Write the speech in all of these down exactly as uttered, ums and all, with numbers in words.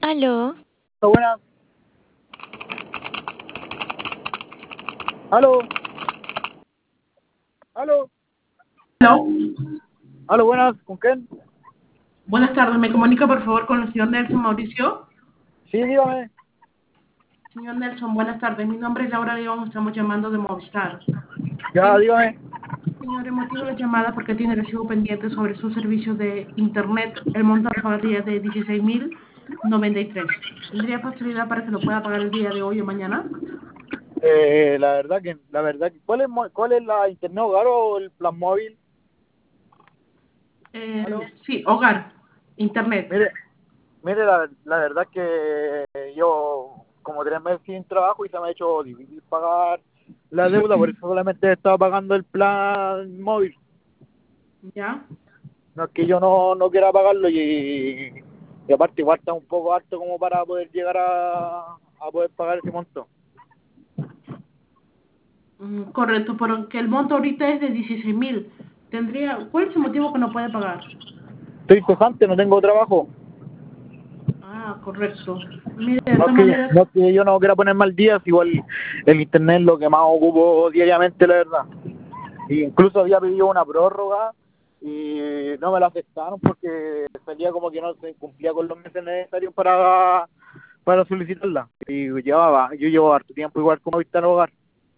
Aló. Buenas. Aló. Aló. Hello. Aló, buenas. ¿Con quién? Buenas tardes. ¿Me comunica por favor con el señor Nelson Mauricio? Sí, dígame. Señor Nelson, buenas tardes. Mi nombre es Laura León. Estamos llamando de Movistar. Ya, Sí. dígame. Señor, el motivo de la llamada porque tiene recibo pendiente sobre su servicio de Internet. El monto a pagar día de dieciséis mil noventa y tres. ¿Tendría facilidad para que lo pueda pagar el día de hoy o mañana? Eh, la verdad que, la verdad que, ¿cuál es, mo- cuál es la internet hogar o el plan móvil? Eh, Aló. sí, hogar, Internet. Mire, mire, la, la verdad que yo, como tres meses sin trabajo y se me ha hecho difícil pagar la deuda, por eso solamente he estado pagando el plan móvil. ¿Ya? No es que yo no, no quiera pagarlo y, y aparte igual está un poco alto como para poder llegar a, a poder pagar ese monto. Mm, correcto, pero que el monto ahorita es de dieciséis mil. Tendría, ¿cuál es el motivo que no puede pagar? Estoy cesante, no tengo trabajo. Ah, correcto. Mire, de No es todas que, maneras, no es que yo no quiera poner mal día, si igual el internet es lo que más ocupo diariamente, la verdad. Y incluso había pedido una prórroga y no me la aceptaron porque salía como que no se cumplía con los meses necesarios para, para solicitarla. Y llevaba, yo llevo harto tiempo igual como Vista al Hogar.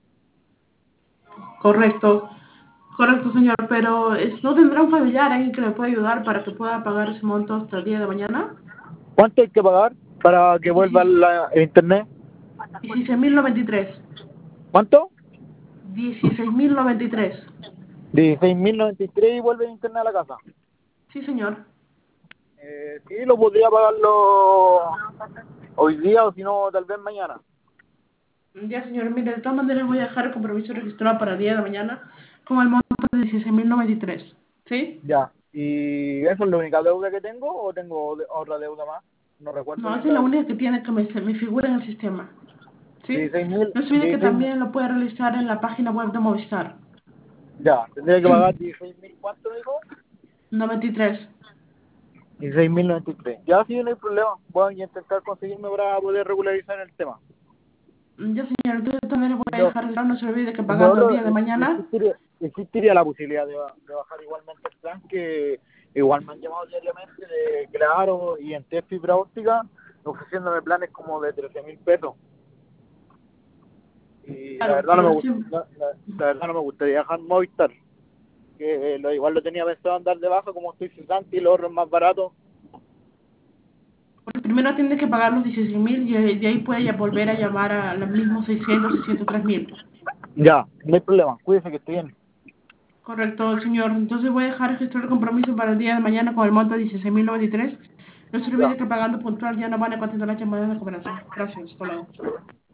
correcto, correcto, señor, pero es- ¿no tendrá un familiar alguien que le pueda ayudar para que pueda pagar ese monto hasta el día de mañana? ¿Cuánto hay que pagar para que vuelva la, el internet? dieciséis mil noventa y tres. ¿Cuánto? dieciséis mil noventa y tres. dieciséis mil noventa y tres y vuelve el internet a la casa. Sí, señor. Eh, sí, lo podría pagarlo hoy día o si no, tal vez mañana. Ya, señor, mire, de todas maneras voy a dejar el compromiso registrado para el día de mañana con el monto de dieciséis mil noventa y tres. ¿Sí? Ya. ¿Y eso es la única deuda que tengo o tengo de- otra deuda más? No recuerdo No, bien esa es la la deuda. única que tiene que me, se me figura en el sistema. ¿Sí? dieciséis mil, No se olvide que dieciséis mil. también lo puede realizar en la página web de Movistar. Ya, tendría que pagar dieciséis mil, ¿cuánto dijo? noventa y tres. dieciséis mil noventa y tres. Ya, sí, no hay problema. Voy a intentar conseguirme para poder regularizar el tema. Ya, señor, entonces de todas maneras voy a No, dejar claro, no se olvide que no, pagando el no, día de mañana. existiría, existiría la posibilidad de, ba- de bajar igualmente el plan, que igual me han llamado diariamente de Claro y en T fibra óptica ofreciéndome planes como de trece mil pesos. Y la Claro, verdad no me pero gust- sí, la, la- la verdad no me gustaría dejar Movistar, que lo, igual lo tenía pensado andar de baja como estoy cesante y lo otro es más barato. porque primero tiene que pagar los dieciséis mil y de ahí puede ya volver a llamar a los mismos seiscientos, seiscientos tres mil. Ya, no hay problema, cuídese que estoy bien. Correcto, señor. Entonces voy a dejar registrar el compromiso para el día de mañana con el monto de dieciséis mil noventa y tres. No se Ya. olvide que pagando puntual ya no van a continuar las llamadas de cooperación. Gracias. Hasta luego.